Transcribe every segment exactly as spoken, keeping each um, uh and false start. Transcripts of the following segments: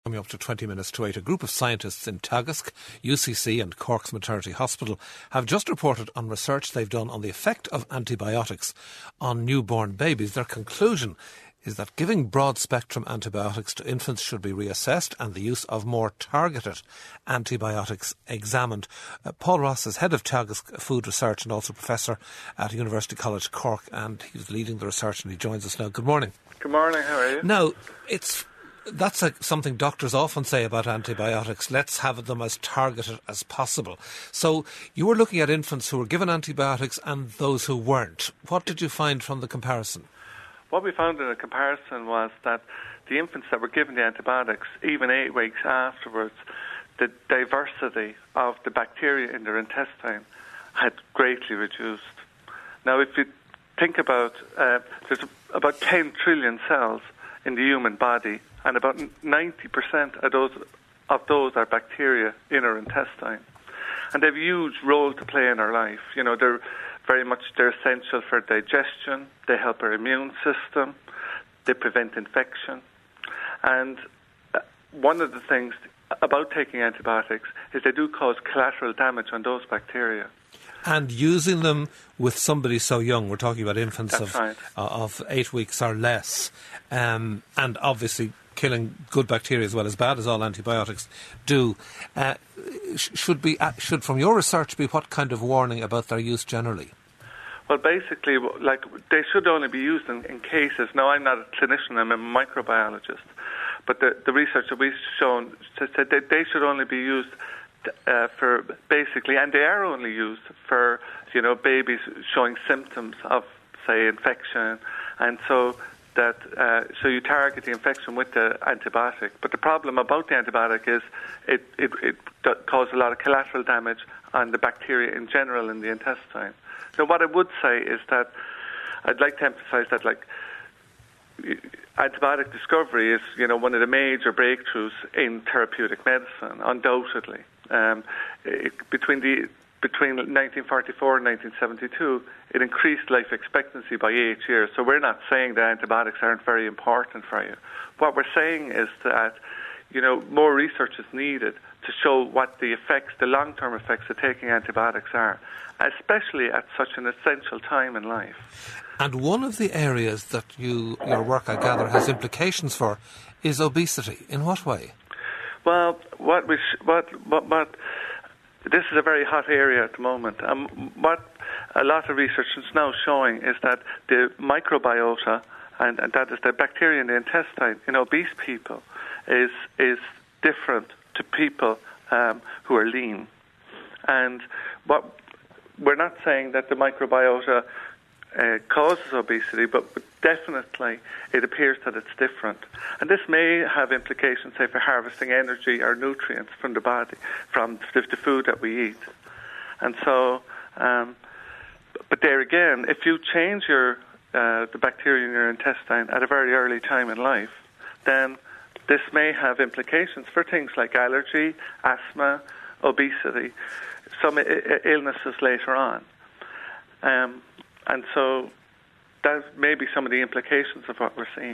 Coming up to twenty minutes to eight, a group of scientists in Teagasc, U C C and Cork's Maternity Hospital have just reported on research they've done on the effect of antibiotics on newborn babies. Their conclusion is that giving broad-spectrum antibiotics to infants should be reassessed and the use of more targeted antibiotics examined. Uh, Paul Ross is head of Teagasc Food Research and also professor at University College Cork, and he's leading the research and he joins us now. Good morning. Good morning, how are you? Now, it's... That's a, something doctors often say about antibiotics. Let's have them as targeted as possible. So you were looking at infants who were given antibiotics and those who weren't. What did you find from the comparison? What we found in the comparison was that the infants that were given the antibiotics, even eight weeks afterwards, the diversity of the bacteria in their intestine had greatly reduced. Now, if you think about, uh, there's about ten trillion cells in the human body, and about ninety percent of those of those are bacteria in our intestine, and they have a huge role to play in our life. You know, they're very much they're essential for digestion. They help our immune system. They prevent infection, and one of the things about taking antibiotics is they do cause collateral damage on those bacteria. And using them with somebody so young, we're talking about infants That's of right. uh, of eight weeks or less, um, and obviously killing good bacteria as well, as bad as all antibiotics do. Uh, should be uh, should, from your research, be what kind of warning about their use generally? Well, basically, like they should only be used in, in cases. Now, I'm not a clinician; I'm a microbiologist, but the, the research that we've shown said that they should only be used uh, for basically, and they are only used for you know babies showing symptoms of, say, infection, and so. That uh, so you target the infection with the antibiotic, but the problem about the antibiotic is it it, it d- causes a lot of collateral damage on the bacteria in general in the intestine. So what I would say is that I'd like to emphasize that like antibiotic discovery is you know one of the major breakthroughs in therapeutic medicine, undoubtedly. Um, it, between the Between nineteen forty-four and nineteen seventy-two, it increased life expectancy by eight years. So we're not saying that antibiotics aren't very important for you. What we're saying is that, you know, more research is needed to show what the effects, the long-term effects of taking antibiotics are, especially at such an essential time in life. And one of the areas that you, your work, I gather, has implications for is obesity. In what way? Well, what we sh- what what what. This is a very hot area at the moment. Um, what a lot of research is now showing is that the microbiota, and, and that is the bacteria in the intestine in obese people, is is different to people um, who are lean. And what we're not saying that the microbiota uh, causes obesity, but definitely it appears that it's different. And this may have implications, say, for harvesting energy or nutrients from the body, from the, the food that we eat. And so, um, but there again, if you change your uh, the bacteria in your intestine at a very early time in life, then this may have implications for things like allergy, asthma, obesity, some I- I- illnesses later on. Um, and so that may be some of the implications of what we're seeing.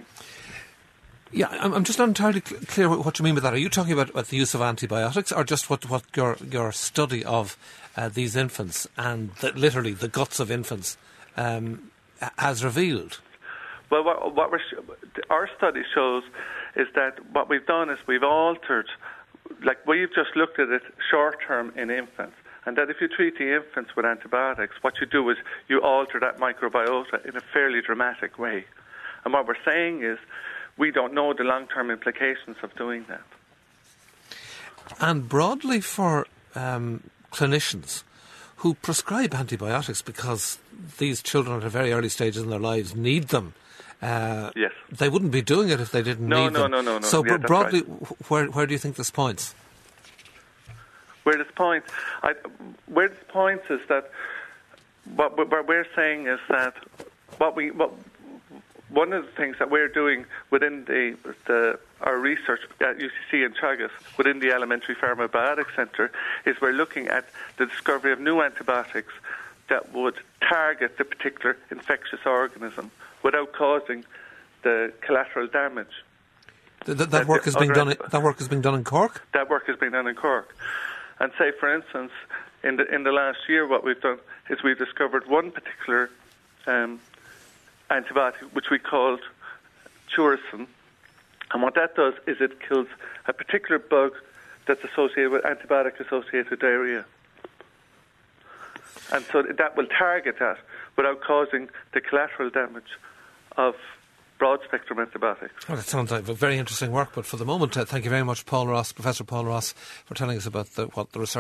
Yeah, I'm, I'm just not entirely cl- clear what you mean by that. Are you talking about, about the use of antibiotics, or just what, what your your study of uh, these infants and the, literally the guts of infants um, has revealed? Well, what, what we're, our study shows is that what we've done is we've altered, like we've just looked at it short term in infants. And that if you treat the infants with antibiotics, what you do is you alter that microbiota in a fairly dramatic way. And what we're saying is we don't know the long-term implications of doing that. And broadly for um, clinicians who prescribe antibiotics because these children at a very early stages in their lives need them, uh, yes. they wouldn't be doing it if they didn't no, need no, them. No, no, no, no. So yeah, bro- broadly, right. where, where do you think this points? Where this points, I, where this points is that what, what we're saying is that what we what, one of the things that we're doing within the, the our research at U C C in Teagasc, within the Elementary Pharmabiotics Centre, is we're looking at the discovery of new antibiotics that would target the particular infectious organism without causing the collateral damage. Th- th- that work is being done. In, that work is being done in Cork. That work is being done in Cork. And say, for instance, in the in the last year, what we've done is we've discovered one particular um, antibiotic which we called Churicin, and what that does is it kills a particular bug that's associated with antibiotic-associated diarrhea. And so that will target that without causing the collateral damage of broad-spectrum antibiotics. Well, that sounds like very interesting work, but for the moment, uh, thank you very much, Paul Ross, Professor Paul Ross, for telling us about the, what the research